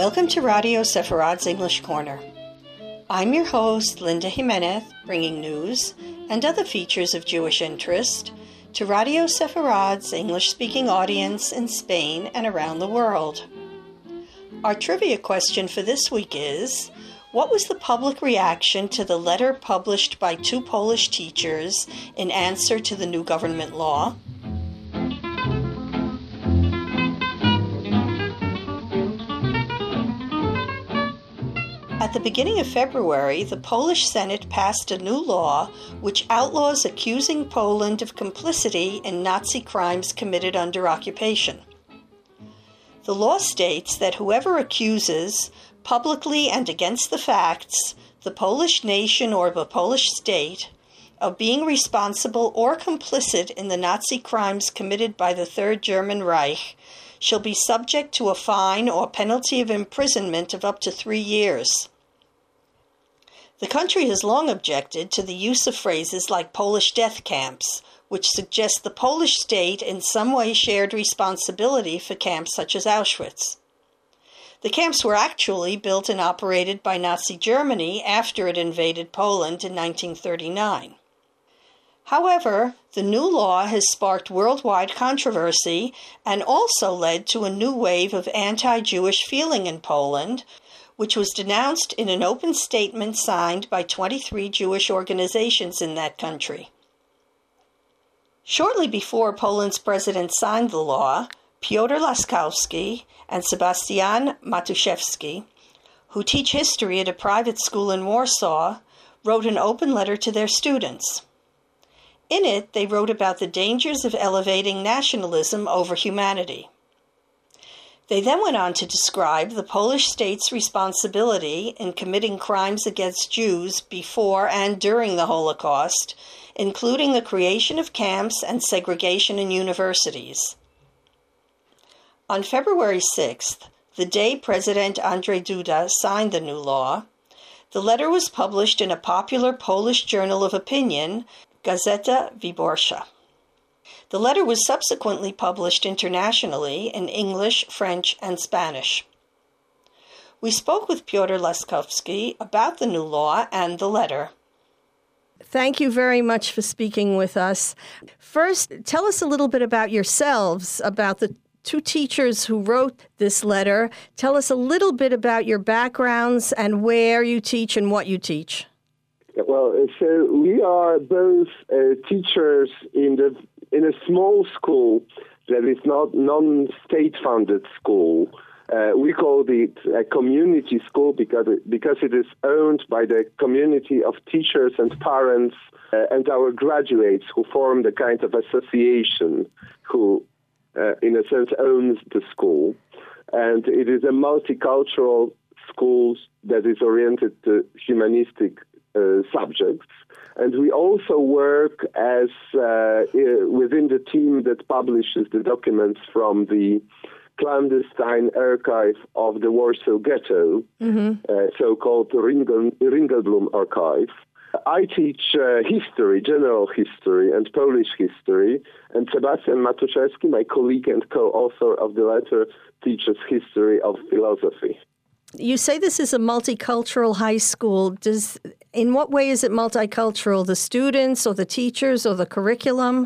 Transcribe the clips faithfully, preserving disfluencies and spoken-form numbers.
Welcome to Radio Sepharad's English Corner. I'm your host, Linda Jimenez, bringing news and other features of Jewish interest to Radio Sepharad's English-speaking audience in Spain and around the world. Our trivia question for this week is, what was the public reaction to the letter published by two Polish teachers in answer to the new government law? At the beginning of February, the Polish Senate passed a new law which outlaws accusing Poland of complicity in Nazi crimes committed under occupation. The law states that whoever accuses, publicly and against the facts, the Polish nation or the Polish state of being responsible or complicit in the Nazi crimes committed by the Third German Reich shall be subject to a fine or penalty of imprisonment of up to three years. The country has long objected to the use of phrases like Polish death camps, which suggest the Polish state in some way shared responsibility for camps such as Auschwitz. The camps were actually built and operated by Nazi Germany after it invaded Poland in nineteen thirty-nine. However, the new law has sparked worldwide controversy and also led to a new wave of anti-Jewish feeling in Poland, which was denounced in an open statement signed by twenty-three Jewish organizations in that country. Shortly before Poland's president signed the law, Piotr Laskowski and Sebastian Matuszewski, who teach history at a private school in Warsaw, wrote an open letter to their students. In it, they wrote about the dangers of elevating nationalism over humanity. They then went on to describe the Polish state's responsibility in committing crimes against Jews before and during the Holocaust, including the creation of camps and segregation in universities. On February sixth, the day President Andrzej Duda signed the new law, the letter was published in a popular Polish journal of opinion, Gazeta Wyborcza. The letter was subsequently published internationally in English, French, and Spanish. We spoke with Piotr Laskowski about the new law and the letter. Thank you very much for speaking with us. First, tell us a little bit about yourselves, about the two teachers who wrote this letter. Tell us a little bit about your backgrounds and where you teach and what you teach. Well, so we are both uh, teachers in the in a small school that is not non-state funded school. Uh, we call it a community school because it, because it is owned by the community of teachers and parents uh, and our graduates who form the kind of association who, uh, in a sense, owns the school. And it is a multicultural school that is oriented to humanistic uh, subjects. And we also work as uh, within the team that publishes the documents from the clandestine archive of the Warsaw Ghetto, mm-hmm. uh, so-called Ringel, Ringelblum archive. I teach uh, history, general history, and Polish history, and Sebastian Matuszewski, my colleague and co-author of the letter, teaches history of philosophy. You say this is a multicultural high school. Does in what way is it multicultural? The students or the teachers or the curriculum?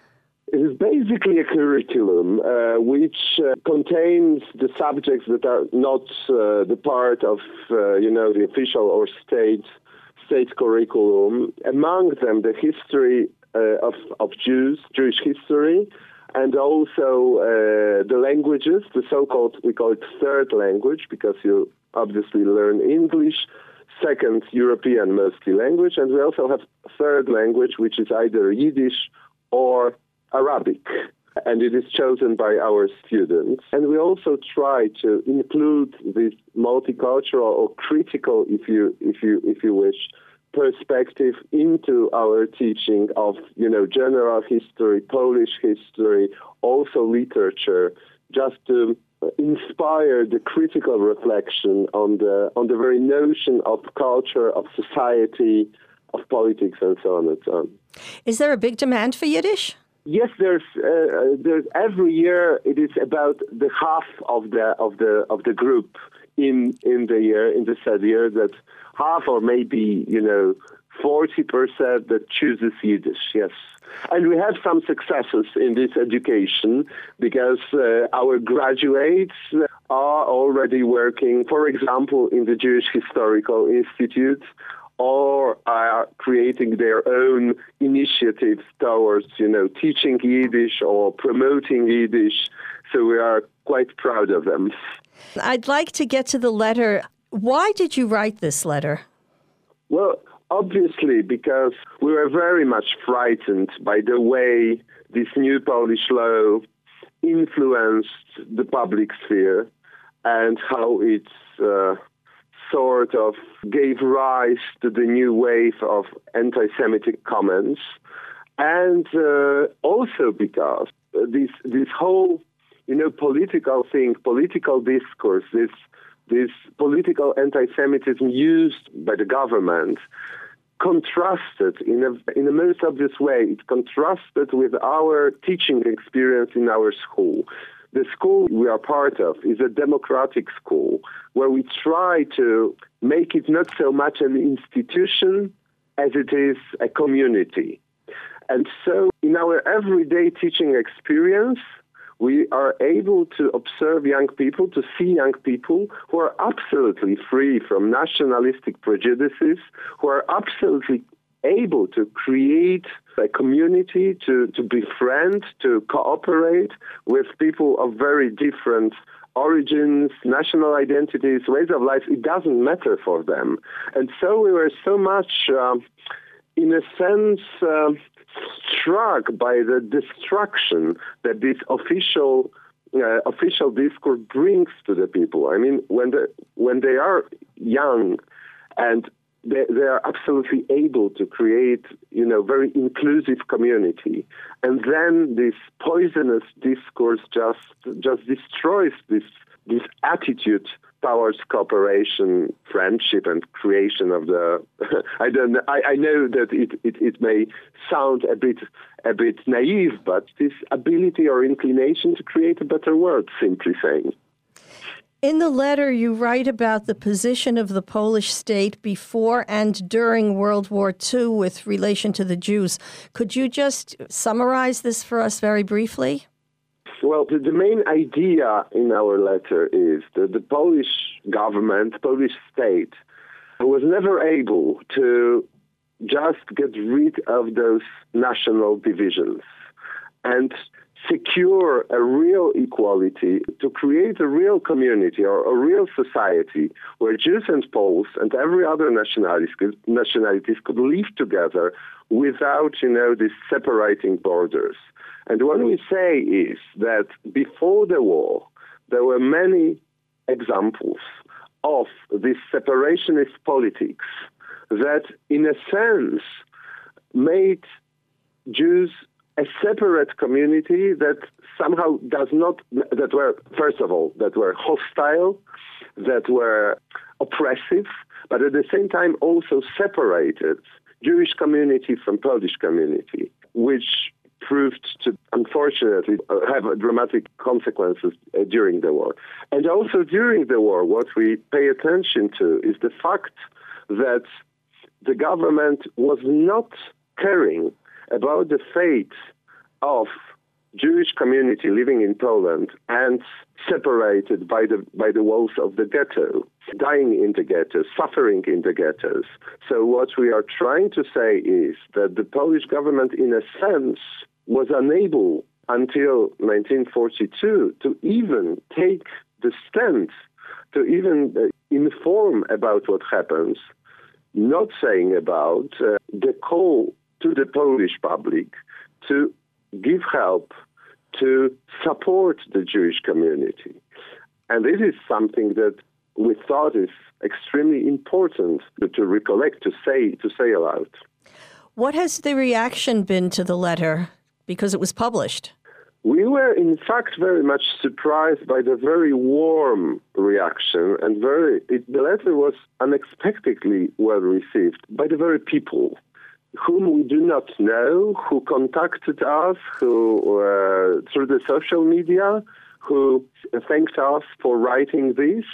It is basically a curriculum uh, which uh, contains the subjects that are not uh, the part of, uh, you know, the official or state state curriculum. Among them, the history uh, of of Jews, Jewish history, and also uh, the languages, the so-called, we call it third language, because you obviously learn English, second European mostly language, and we also have third language, which is either Yiddish or Arabic, and it is chosen by our students. And we also try to include this multicultural or critical, if you if you if you wish, perspective into our teaching of, you know, general history, Polish history, also literature, just to inspire the critical reflection on the on the very notion of culture, of society, of politics, and so on and so on. Is there a big demand for Yiddish? Yes, there's uh, there's every year it is about the half of the of the of the group in in the year, in the said year, that half or maybe, you know, forty percent that chooses Yiddish, yes. And we have some successes in this education because uh, our graduates are already working, for example, in the Jewish Historical Institute, or are creating their own initiatives towards, you know, teaching Yiddish or promoting Yiddish. So we are quite proud of them. I'd like to get to the letter. Why did you write this letter? Well, obviously, because we were very much frightened by the way this new Polish law influenced the public sphere and how it uh, sort of gave rise to the new wave of anti-Semitic comments. And uh, also because this this whole, you know, political thing, political discourse, this this political anti-Semitism used by the government contrasted in a in the most obvious way. It contrasted with our teaching experience in our school. The school we are part of is a democratic school where we try to make it not so much an institution as it is a community. And so in our everyday teaching experience, we are able to observe young people, to see young people who are absolutely free from nationalistic prejudices, who are absolutely able to create a community, to, to befriend, to cooperate with people of very different origins, national identities, ways of life. It doesn't matter for them. And so we were so much, uh, in a sense, uh, struck by the destruction that this official uh, official discourse brings to the people. I mean, when the when they are young and they, they are absolutely able to create, you know, very inclusive community, and then this poisonous discourse just just destroys this this attitude towards cooperation, friendship, and creation of the. I don't. Know, I, I know that it, it, it may sound a bit a bit naive, but this ability or inclination to create a better world, simply saying. In the letter, you write about the position of the Polish state before and during World War Two with relation to the Jews. Could you just summarize this for us very briefly? Well, the, the main idea in our letter is that the Polish government, Polish state, was never able to just get rid of those national divisions and secure a real equality, to create a real community or a real society where Jews and Poles and every other nationalities could, nationalities could live together without, you know, these separating borders. And what we say is that before the war, there were many examples of this separationist politics that, in a sense, made Jews a separate community that somehow does not, that were, first of all, that were hostile, that were oppressive, but at the same time also separated Jewish community from Polish community, which proved to, unfortunately, have dramatic consequences uh, during the war. And also during the war, what we pay attention to is the fact that the government was not caring about the fate of Jewish community living in Poland and separated by the by the walls of the ghetto, dying in the ghettos, suffering in the ghettos. So what we are trying to say is that the Polish government, in a sense, was unable until nineteen forty-two to even take the stand, to even uh, inform about what happens, not saying about uh, the call to the Polish public to give help, to support the Jewish community. And this is something that we thought is extremely important to, to recollect, to say, to say aloud. What has the reaction been to the letter because it was published? We were, in fact, very much surprised by the very warm reaction, and very it, the letter was unexpectedly well received by the very people whom we do not know, who contacted us, who uh, through the social media, who thanked us for writing this.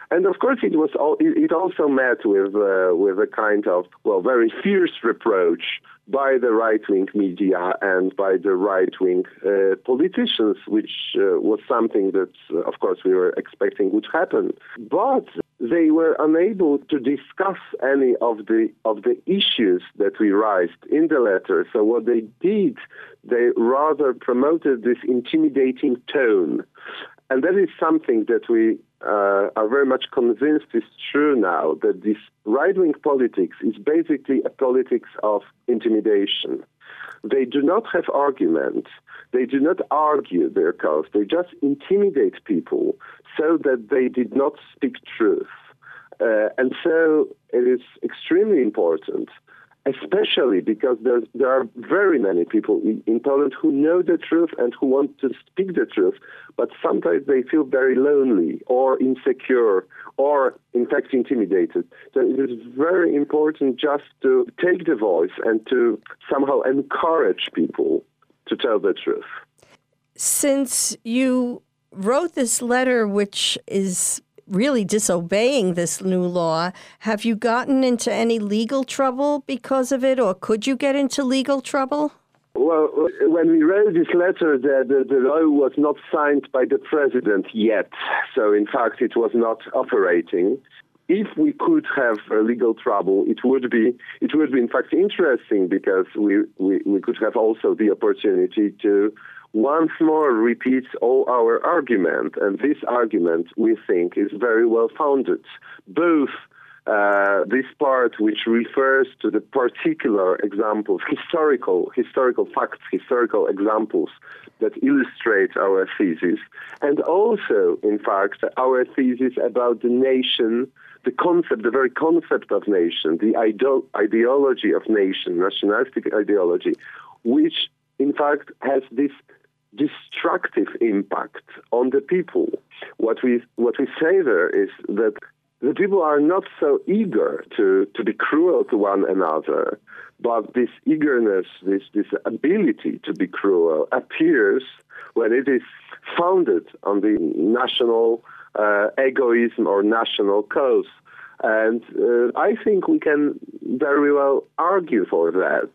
And of course, it was all, it also met with uh, with a kind of, well, very fierce reproach by the right-wing media and by the right-wing uh, politicians, which uh, was something that, uh, of course, we were expecting would happen. But they were unable to discuss any of the of the issues that we raised in the letter. So what they did, they rather promoted this intimidating tone. And that is something that we uh, are very much convinced is true now, that this right-wing politics is basically a politics of intimidation. They do not have argument. They do not argue their cause. They just intimidate people so that they did not speak truth. Uh, and so it is extremely important, especially because there, there are very many people in, in Poland who know the truth and who want to speak the truth, but sometimes they feel very lonely or insecure or, in fact, intimidated. So it is very important just to take the voice and to somehow encourage people to tell the truth. Since you wrote this letter, which is really disobeying this new law, have you gotten into any legal trouble because of it, or could you get into legal trouble? Well, when we wrote this letter, the, the, the law was not signed by the president yet. So, in fact, it was not operating. If we could have uh, legal trouble, it would be, it would be in fact interesting, because we, we, we could have also the opportunity to once more repeat all our argument. And this argument, we think, is very well founded. Both uh, this part which refers to the particular examples, historical, historical facts, historical examples that illustrate our thesis, and also, in fact, our thesis about the nation, the concept, the very concept of nation, the ide- ideology of nation, nationalistic ideology, which, in fact, has this destructive impact on the people. What we what we say there is that the people are not so eager to, to be cruel to one another, but this eagerness, this, this ability to be cruel appears when it is founded on the national uh, egoism or national cause. And uh, I think we can very well argue for that,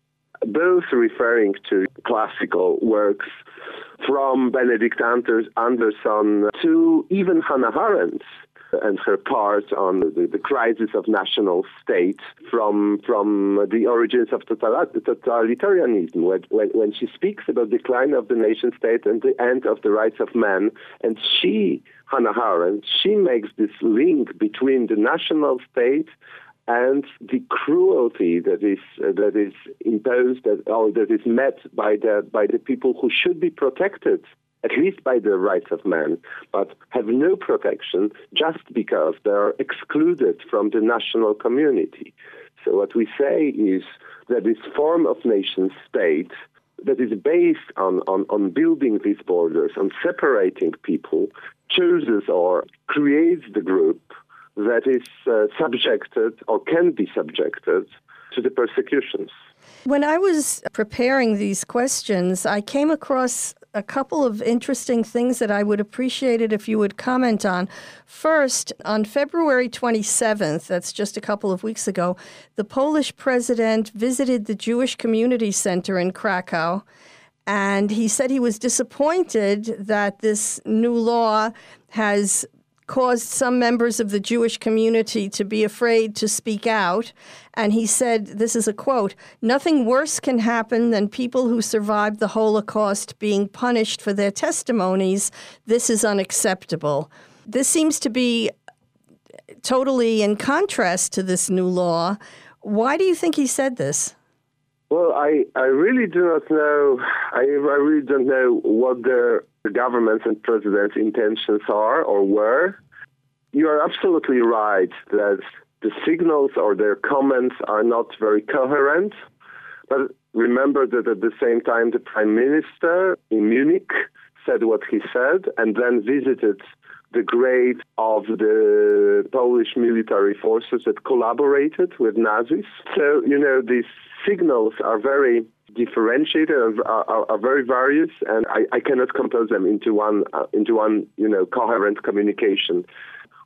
both referring to classical works from Benedict Anderson to even Hannah Arendt and her part on the, the crisis of national state from from the origins of totalitarianism, when, when, when she speaks about the decline of the nation state and the end of the rights of man. And she, Hannah Arendt, she makes this link between the national state and the cruelty that is uh, that is imposed that, or that is met by the by the people who should be protected, at least by the rights of man, but have no protection just because they are excluded from the national community. So what we say is that this form of nation state that is based on, on, on building these borders, on separating people, chooses or creates the group that is uh, subjected or can be subjected to the persecutions. When I was preparing these questions, I came across a couple of interesting things that I would appreciate it if you would comment on. First, on February twenty-seventh, that's just a couple of weeks ago, the Polish president visited the Jewish Community Center in Krakow, and he said he was disappointed that this new law has caused some members of the Jewish community to be afraid to speak out. And he said, this is a quote, "Nothing worse can happen than people who survived the Holocaust being punished for their testimonies. This is unacceptable." This seems to be totally in contrast to this new law. Why do you think he said this? Well, I, I really do not know. I, I really don't know what the, the government's and president's intentions are or were. You are absolutely right that the signals or their comments are not very coherent. But remember that at the same time, the prime minister in Munich said what he said and then visited the grave of the Polish military forces that collaborated with Nazis. So, you know, these signals are very differentiated and are, are, are very various, and I, I cannot compose them into one, uh, into one, you know, coherent communication.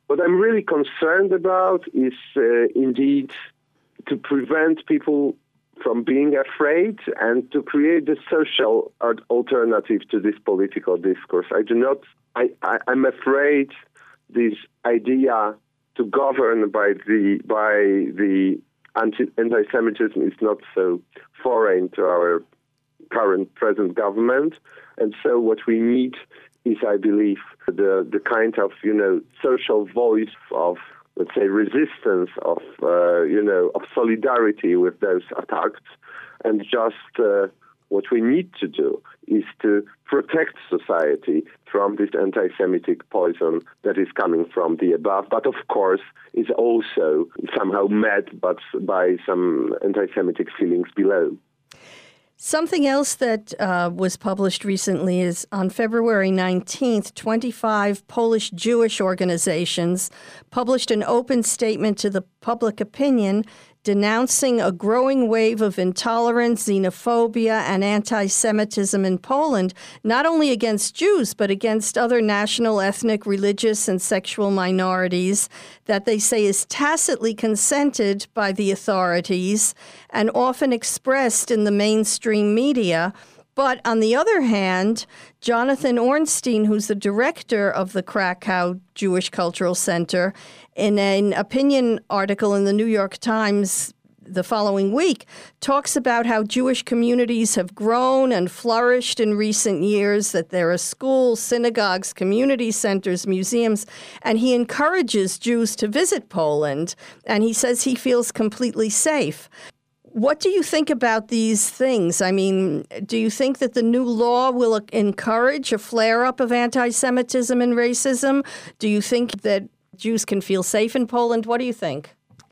What I'm really concerned about is uh, indeed to prevent people from being afraid and to create a social alternative to this political discourse. I do not, I, I, I'm afraid this idea to govern by the, by the anti, anti-Semitism is not so foreign to our current present government. And so what we need is, I believe, the, the kind of, you know, social voice of, let's say, resistance, of, uh, you know, of solidarity with those attacked. And just uh, what we need to do is to protect society from this anti-Semitic poison that is coming from the above, but of course is also somehow met but by some anti-Semitic feelings below. Something else that uh, was published recently is on February nineteenth, twenty-five Polish Jewish organizations published an open statement to the public opinion denouncing a growing wave of intolerance, xenophobia, and anti-Semitism in Poland, not only against Jews, but against other national, ethnic, religious, and sexual minorities that they say is tacitly consented by the authorities and often expressed in the mainstream media. But on the other hand, Jonathan Ornstein, who's the director of the Krakow Jewish Cultural Center, in an opinion article in the New York Times the following week, talks about how Jewish communities have grown and flourished in recent years, that there are schools, synagogues, community centers, museums, and he encourages Jews to visit Poland, and he says he feels completely safe. What do you think about these things? I mean, do you think that the new law will encourage a flare-up of anti-Semitism and racism? Do you think that Jews can feel safe in Poland? What do you think?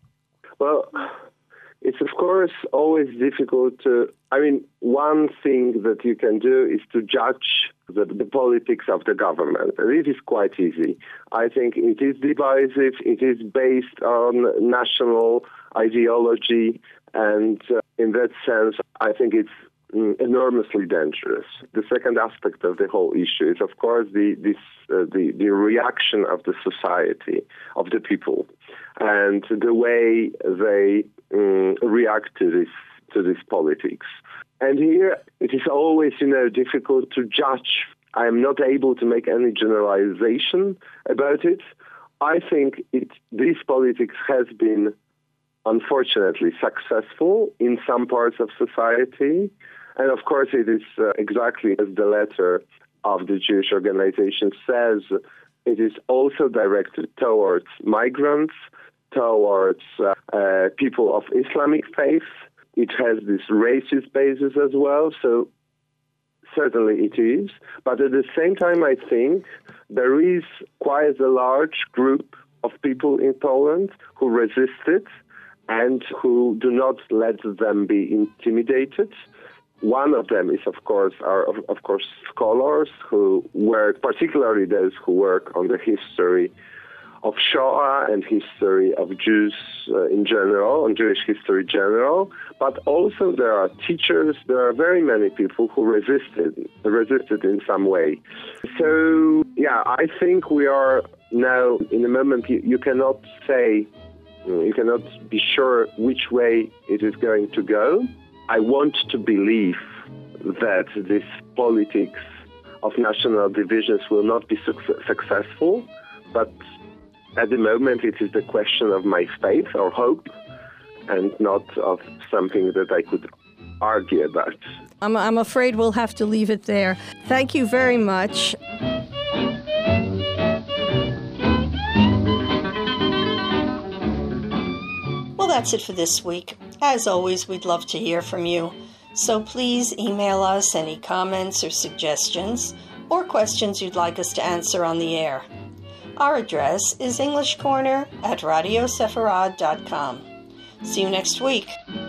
Well, it's of course always difficult to, I mean, one thing that you can do is to judge the, the politics of the government. And it is quite easy. I think it is divisive, it is based on national ideology, and uh, in that sense, I think it's mm, enormously dangerous. The second aspect of the whole issue is, of course, the this uh, the the reaction of the society, of the people, and the way they um, react to this to this politics. And here it is always, you know, difficult to judge. I am not able to make any generalization about it. I think it this politics has been, unfortunately, successful in some parts of society. And of course, it is uh, exactly as the letter of the Jewish organization says, it is also directed towards migrants, towards uh, uh, people of Islamic faith. It has this racist basis as well, so certainly it is. But at the same time, I think there is quite a large group of people in Poland who resist it and who do not let them be intimidated. One of them is, of course, are of, of course scholars who work, particularly those who work on the history of Shoah and history of Jews uh, in general, on Jewish history in general. But also there are teachers. There are very many people who resisted, resisted in some way. So yeah, I think we are now in a moment. You, you cannot say. You cannot be sure which way it is going to go. I want to believe that this politics of national divisions will not be su- successful, but at the moment it is the question of my faith or hope and not of something that I could argue about. I'm, I'm afraid we'll have to leave it there. Thank you very much. Well, that's it for this week. As always, we'd love to hear from you. So please email us any comments or suggestions or questions you'd like us to answer on the air. Our address is english corner at radio sefarad dot com. See you next week.